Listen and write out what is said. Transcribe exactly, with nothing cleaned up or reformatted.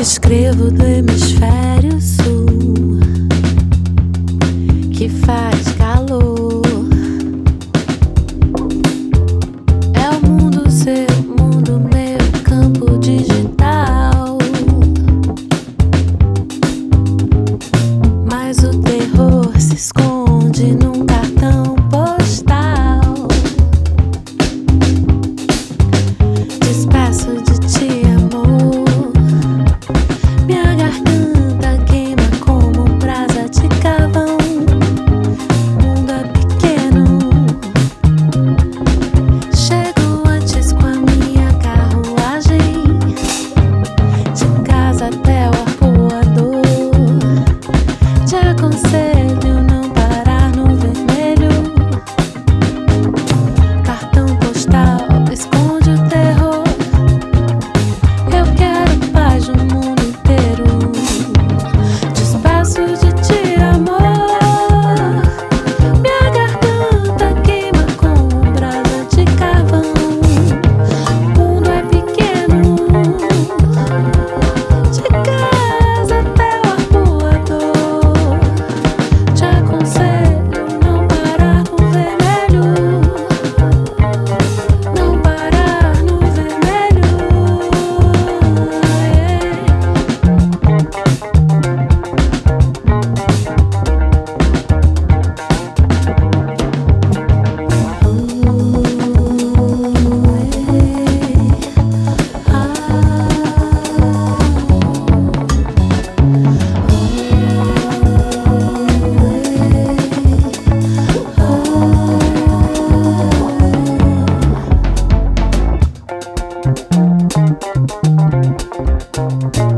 escrevo do hemisfério sul, que faz calor. É o mundo seu, mundo meu, campo digital. Mas o terror se esconde num cartão postal. Despeço de ti, amor. Minha garganta queima como brasa de carvão. O mundo é pequeno. Chego antes com a minha carruagem, de casa até o arpoador. Te aconselho não parar no vermelho. Cartão postal esconde o terror. Eu quero paz no mundo inteiro. Despeço de ti, amor. Minha garganta queima como brasa de carvão. O mundo é pequeno. De casa até o arpoador. Te aconselho não parar no vermelho. Não parar no vermelho. Thank